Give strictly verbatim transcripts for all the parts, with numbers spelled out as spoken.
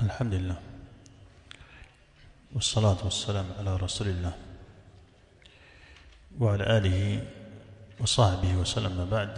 الحمد لله والصلاة والسلام على رسول الله وعلى آله وصحبه وسلم. بعد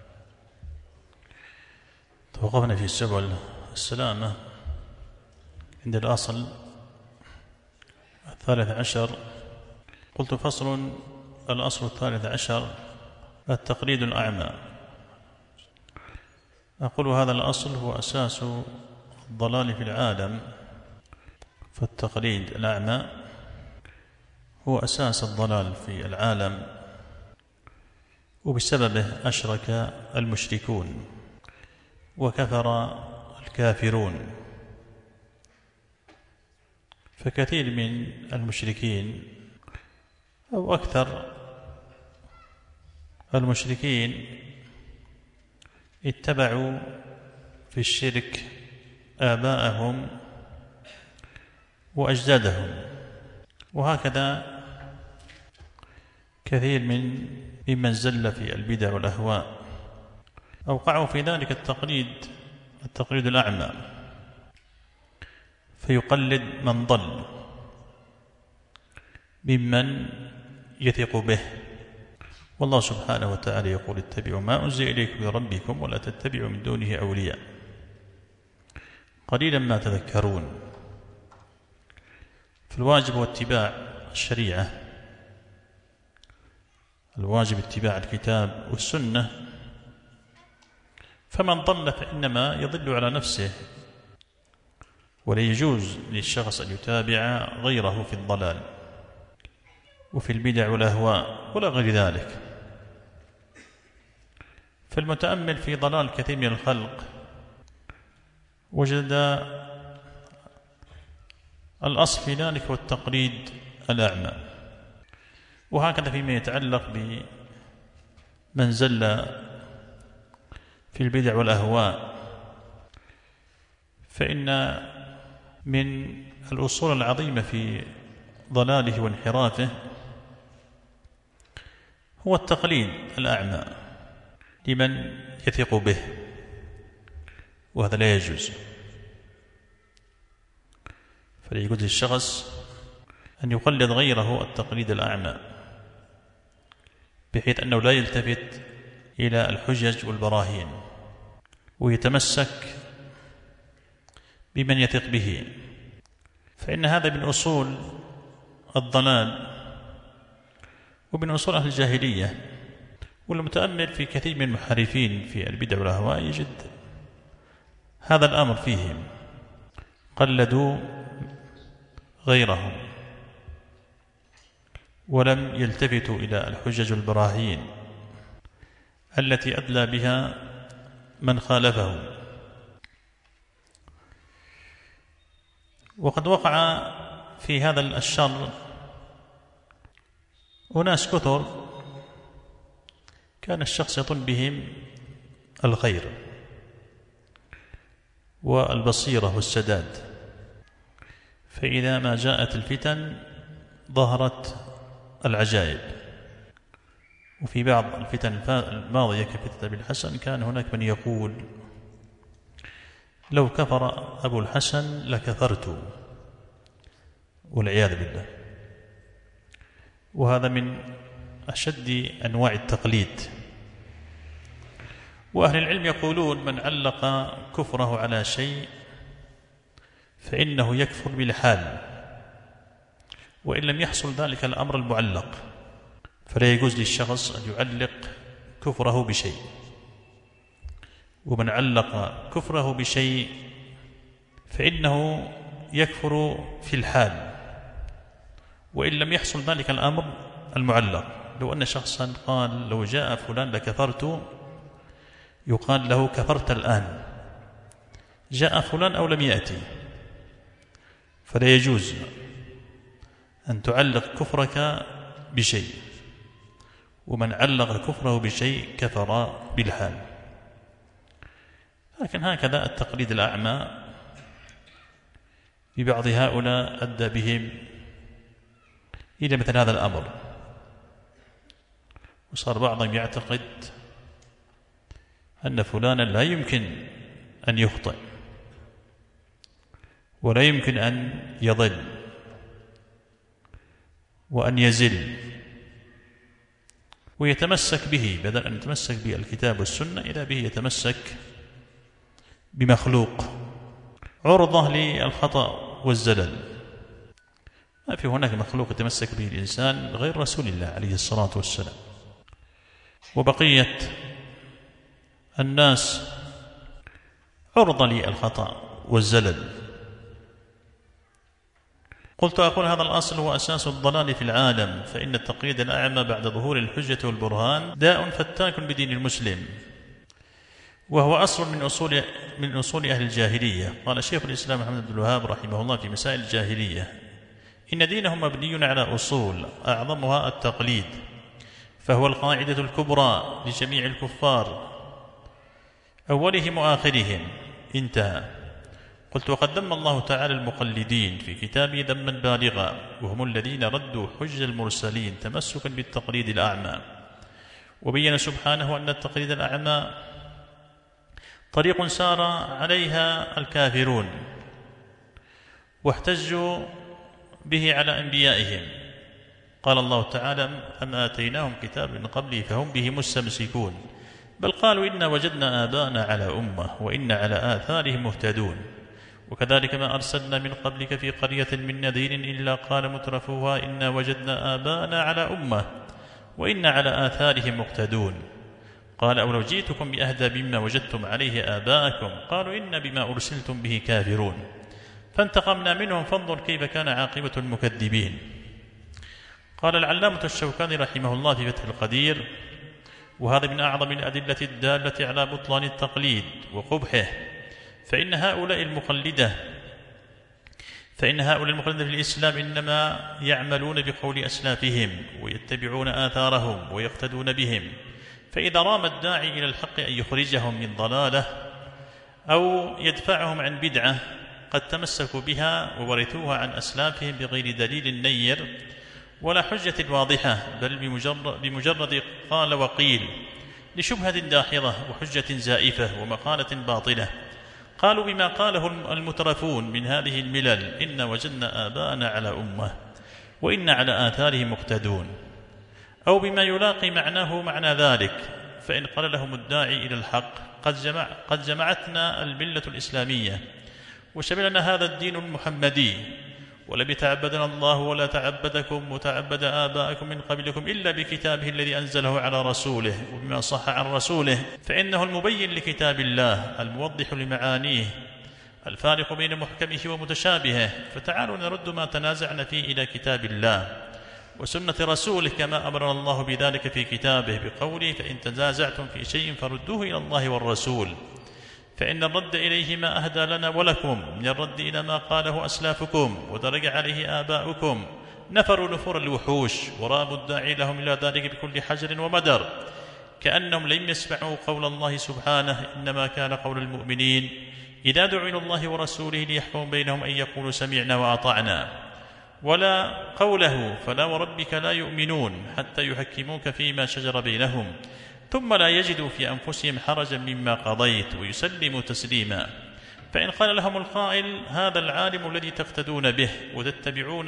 توقفنا في سبل السلامة عند الأصل الثالث عشر. قلت فصل: الأصل الثالث عشر التقليد الأعمى. أقول هذا الأصل هو أساس الضلال في العالم، فالتقليد الأعمى هو أساس الضلال في العالم، وبسببه أشرك المشركون وكفر الكافرون. فكثير من المشركين أو أكثر المشركين اتبعوا في الشرك آباءهم وأجدادهم، وهكذا كثير من ممن زل في البدع والأهواء أوقعوا في ذلك التقليد التقليد الأعمى، فيقلد من ضل ممن يثق به. والله سبحانه وتعالى يقول: اتبعوا ما أنزل إليكم من ربكم ولا تتبعوا من دونه أولياء قليلا ما تذكرون. فالواجب هو اتباع الشريعة، الواجب اتباع الكتاب والسنة، فمن ضل فإنما يضل على نفسه، ولا يجوز للشخص أن يتابع غيره في الضلال وفي البدع والأهواء ولا غير ذلك. فالمتأمل في ضلال كثير من الخلق وجد الأصل في ذلك هو التقليد الأعمى. وهكذا فيما يتعلق بمن زل في البدع والأهواء، فإن من الأصول العظيمة في ضلاله وانحرافه هو التقليد الأعمى لمن يثق به، وهذا لا يجوز. فلا يجوز للشخص أن يقلد غيره التقليد الأعمى، بحيث أنه لا يلتفت إلى الحجج والبراهين ويتمسك بمن يثق به، فإن هذا من أصول الضلال ومن أصول أهل الجاهلية. والمتأمل في كثير من المحارفين في البدع والأهواء يجد هذا الأمر فيهم، قلدوا غيرهم ولم يلتفتوا إلى الحجج والبراهين التي أدلى بها من خالفهم. وقد وقع في هذا الشر أناس كثر كان الشخص يظن بهم الخير والبصيرة والسداد، فإذا ما جاءت الفتن ظهرت العجائب. وفي بعض الفتن الماضية كفتنة أبي الحسن كان هناك من يقول: لو كفر أبو الحسن لكفرت، والعياذ بالله. وهذا من أشد أنواع التقليد. وأهل العلم يقولون: من علق كفره على شيء فإنه يكفر بالحال، وإن لم يحصل ذلك الأمر المعلق. فلا يجوز للشخص أن يعلق كفره بشيء، ومن علق كفره بشيء فإنه يكفر في الحال وإن لم يحصل ذلك الأمر المعلق. لو أن شخصا قال: لو جاء فلان لكفرت، يقال له: كفرت الآن، جاء فلان أو لم يأتي. فلا يجوز أن تعلق كفرك بشيء، ومن علق كفره بشيء كفر بالحال. لكن هكذا التقليد الأعمى ببعض هؤلاء أدى بهم إلى مثل هذا الأمر، وصار بعضهم يعتقد أن فلانا لا يمكن أن يخطئ، ولا يمكن أن يضل وأن يزل، ويتمسك به بدل أن يتمسك بالكتاب والسنة إذا به يتمسك بمخلوق عرضة للخطأ والزلل. ما في هناك مخلوق يتمسك به الإنسان غير رسول الله عليه الصلاة والسلام، وبقية الناس عرضة للخطأ والزلل. قلت أقول هذا الأصل هو أساس الضلال في العالم، فإن التقليد الأعمى بعد ظهور الحجة والبرهان داء فتاك بدين المسلم، وهو أصل من أصول من أصول أهل الجاهلية. قال شيخ الإسلام محمد بن الوهاب رحمه الله في مسائل الجاهلية: إن دينهم مبني على أصول أعظمها التقليد، فهو القاعدة الكبرى لجميع الكفار أولهم وآخرهم. انتهى. قلت وقد ذم الله تعالى المقلدين في كتابه ذما بالغا، وهم الذين ردوا حج المرسلين تمسكا بالتقليد الأعمى، وبين سبحانه أن التقليد الأعمى طريق سار عليها الكافرون واحتجوا به على أنبيائهم. قال الله تعالى: أم آتيناهم كتاب من قبله فهم به مستمسكون، بل قالوا إنا وجدنا آباءنا على أمة وإنا على آثارهم مهتدون. وكذلك ما أرسلنا من قبلك في قرية من نذير إلا قال مترفوها إنا وجدنا آباءنا على أمة وإنا على آثارهم مقتدون. قال: أولو جئتكم بأهدى مما وجدتم عليه آباءكم قالوا إنا بما أرسلتم به كافرون فانتقمنا منهم فانظر كيف كان عاقبة المكذبين. قال العلامة الشوكاني رحمه الله في فتح القدير: وهذا من أعظم الأدلة الدالة على بطلان التقليد وقبحه، فإن هؤلاء المقلدة فإن هؤلاء المقلدة في الإسلام إنما يعملون بقول أسلافهم ويتبعون آثارهم ويقتدون بهم، فإذا رام الداعي إلى الحق أن يخرجهم من ضلاله أو يدفعهم عن بدعة قد تمسكوا بها وورثوها عن أسلافهم بغير دليل نير ولا حجة واضحة، بل بمجرد, بمجرد قال وقيل لشبهة داحضة وحجة زائفة ومقالة باطلة. قالوا بما قاله المترفون من هذه الملل: إن وجدنا آباءنا على أمة وإن على آثارهم مقتدون، أو بما يلاقي معناه معنى ذلك. فإن قال لهم الداعي إلى الحق: قد, جمع قد جمعتنا الملة الإسلامية وشملنا هذا الدين المحمدي، ولم يتعبدنا الله ولا تعبدكم وتعبد آباءكم من قبلكم إلا بكتابه الذي أنزله على رسوله وبما صح عن رسوله، فإنه المبين لكتاب الله الموضح لمعانيه الفارق بين محكمه ومتشابهه. فتعالوا نرد ما تنازعنا فيه إلى كتاب الله وسنة رسوله كما أمرنا الله بذلك في كتابه بقوله: فإن تنازعتم في شيء فردوه إلى الله والرسول، فإن الرد إليه ما أهدى لنا ولكم من الرد إلى ما قاله أسلافكم ودرج عليه آباؤكم. نفروا نفور الوحوش ورابوا الداعي لهم إلى ذلك بكل حجر ومدر، كأنهم لم يسمعوا قول الله سبحانه: إنما كان قول المؤمنين إذا دعوا إلى الله ورسوله ليحكم بينهم أن يقولوا سمعنا وأطعنا، ولا قوله: فلا وربك لا يؤمنون حتى يحكموك فيما شجر بينهم ثم لا يجدوا في أنفسهم حرجا مما قضيت ويسلموا تسليما. فإن قال لهم القائل: هذا العالم الذي تقتدون به وتتبعون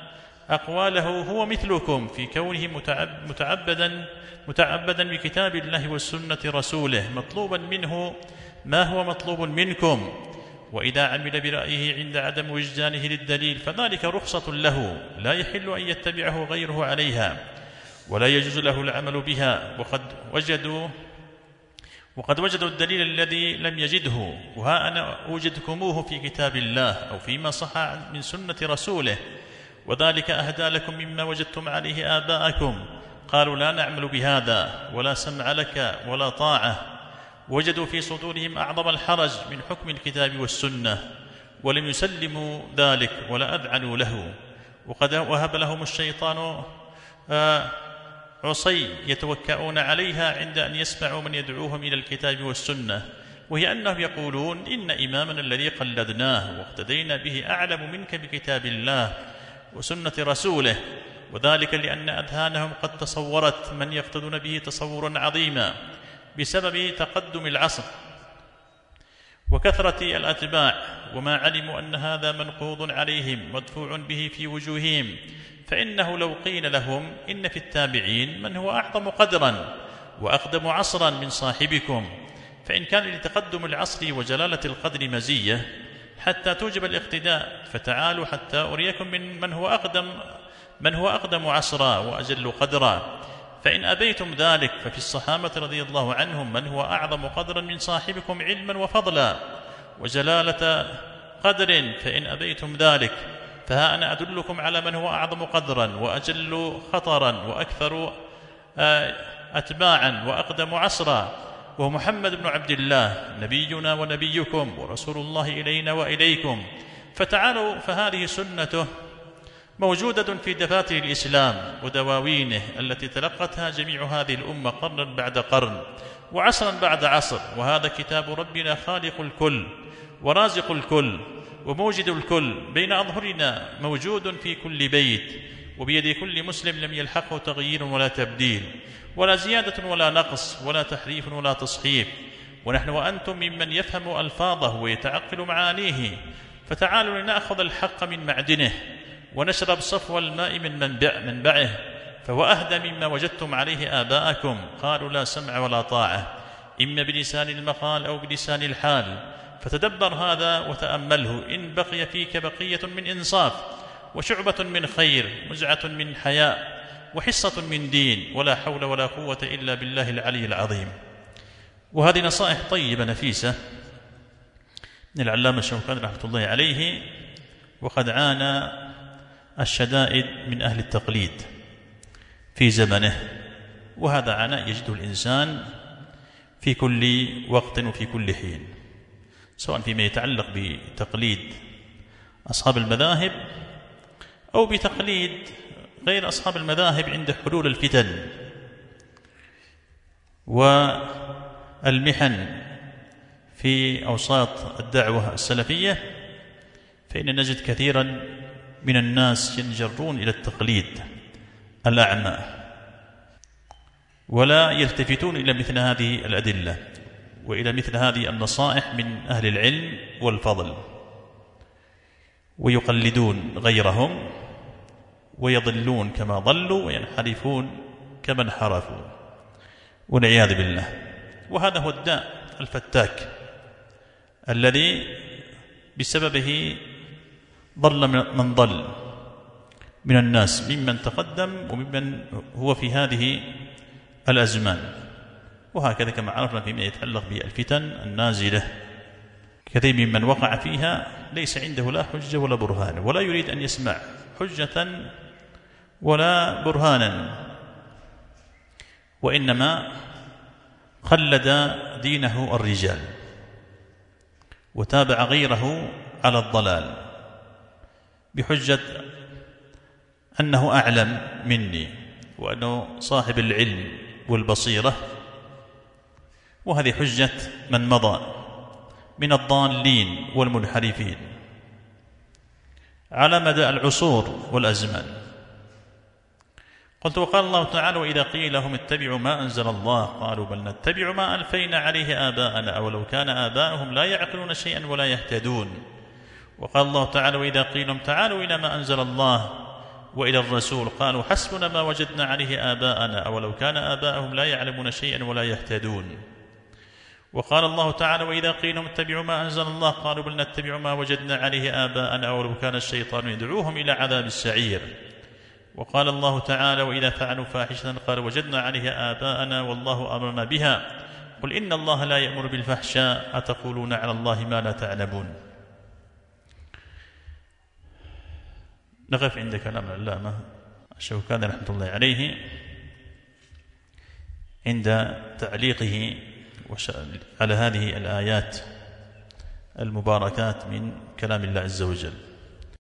أقواله هو مثلكم في كونه متعبدا متعبدا بكتاب الله والسنة رسوله مطلوبا منه ما هو مطلوب منكم، وإذا عمل برأيه عند عدم وجدانه للدليل فذلك رخصة له لا يحل أن يتبعه غيره عليها ولا يجوز له العمل بها. وقد وجدوا وقد وجدوا الدليل الذي لم يجده، وها أنا أوجدكموه في كتاب الله أو فيما صح من سنة رسوله، وذلك أهدى لكم مما وجدتم عليه آباءكم. قالوا: لا نعمل بهذا ولا سمع لك ولا طاعة. وجدوا في صدورهم أعظم الحرج من حكم الكتاب والسنة ولم يسلموا ذلك ولا أذعنوا له. وقد وهب لهم الشيطان آه عصي يتوكئون عليها عند أن يسمعوا من يدعوهم إلى الكتاب والسنة، وهي أنهم يقولون: إن إمامنا الذي قلدناه واقتدينا به أعلم منك بكتاب الله وسنة رسوله، وذلك لأن أذهانهم قد تصورت من يقتدون به تصورا عظيما بسبب تقدم العصر وكثرة الأتباع، وما علموا أن هذا منقوض عليهم مدفوع به في وجوههم، فإنه لو قيل لهم إن في التابعين من هو أعظم قدرا وأقدم عصرا من صاحبكم، فإن كان لتقدم العصر وجلالة القدر مزية حتى توجب الاقتداء، فتعالوا حتى أريكم من من هو أقدم من هو أقدم عصرا وأجل قدرا. فإن أبيتم ذلك ففي الصحابة رضي الله عنهم من هو أعظم قدرا من صاحبكم علما وفضلا وجلالة قدر، فإن أبيتم ذلك فها أنا أدلكم على من هو أعظم قدرا وأجل خطرا وأكثر أتباعا وأقدم عصرا، وهو محمد بن عبد الله نبينا ونبيكم ورسول الله إلينا وإليكم. فتعالوا، فهذه سنته موجودة في دفاتر الإسلام ودواوينه التي تلقتها جميع هذه الأمة قرنا بعد قرن وعصرا بعد عصر، وهذا كتاب ربنا خالق الكل ورازق الكل وموجد الكل بين أظهرنا، موجود في كل بيت وبيد كل مسلم، لم يلحقه تغيير ولا تبديل ولا زيادة ولا نقص ولا تحريف ولا تصحيف، ونحن وأنتم ممن يفهم ألفاظه ويتعقل معانيه. فتعالوا لنأخذ الحق من معدنه ونشرب صفو الماء من منبع منبعه، فهو أهدى مما وجدتم عليه آباءكم قالوا لا سمع ولا طاعة، إما بلسان المقال أو بلسان الحال. فتدبر هذا وتأمله، إن بقي فيك بقية من إنصاف وشعبة من خير مزعة من حياء وحصة من دين، ولا حول ولا قوة إلا بالله العلي العظيم. وهذه نصائح طيبة نفيسة من العلامة الشوكاني رحمة الله عليه، وقد عانى الشدائد من أهل التقليد في زمنه، وهذا عناء يجده الإنسان في كل وقت وفي كل حين، سواء فيما يتعلق بتقليد أصحاب المذاهب أو بتقليد غير أصحاب المذاهب عند حلول الفتن والمحن في أوساط الدعوة السلفية، فإن نجد كثيرا من الناس ينجرون إلى التقليد الأعمى ولا يلتفتون إلى مثل هذه الأدلة وإلى مثل هذه النصائح من أهل العلم والفضل، ويقلدون غيرهم ويضلون كما ضلوا وينحرفون كما انحرفوا والعياذ بالله. وهذا هو الداء الفتاك الذي بسببه ضل من ضل من الناس ممن تقدم وممن هو في هذه الأزمان. وهكذا كما عرفنا فيما يتعلق بالفتن النازلة، كثير ممن وقع فيها ليس عنده لا حجة ولا برهان، ولا يريد أن يسمع حجة ولا برهانا، وإنما خلد دينه الرجال وتابع غيره على الضلال بحجة أنه أعلم مني وأنه صاحب العلم والبصيرة، وهذه حجة من مضى من الضالين والمنحرفين على مدى العصور والأزمان. قلت وقال الله تعالى وإذا قيل لهم اتبعوا ما أنزل الله قالوا بل نتبع ما ألفينا عليه آباءنا أولو كان آباؤهم لا يعقلون شيئا ولا يهتدون. وقال الله تعالى وإذا قيل لهم تعالوا إلى ما أنزل الله وإلى الرسول قالوا حسبنا ما وجدنا عليه آباءنا أولو كان آباؤهم لا يعلمون شيئا ولا يهتدون. وقال الله تعالى وإذا قيل لهم اتبعوا ما أنزل الله قالوا بل نتبع ما وجدنا عليه آباءنا أولو كان الشيطان يدعوهم إلى عذاب السعير. وقال الله تعالى وإذا فعلوا فاحشة قالوا وجدنا عليها آباءنا والله أمرنا بها قل إن الله لا يأمر بالفحشاء أتقولون على الله ما لا تعلمون. نقف عند كلام العلامة الشوكاني رحمة الله عليه عند تعليقه على هذه الآيات المباركات من كلام الله عز وجل.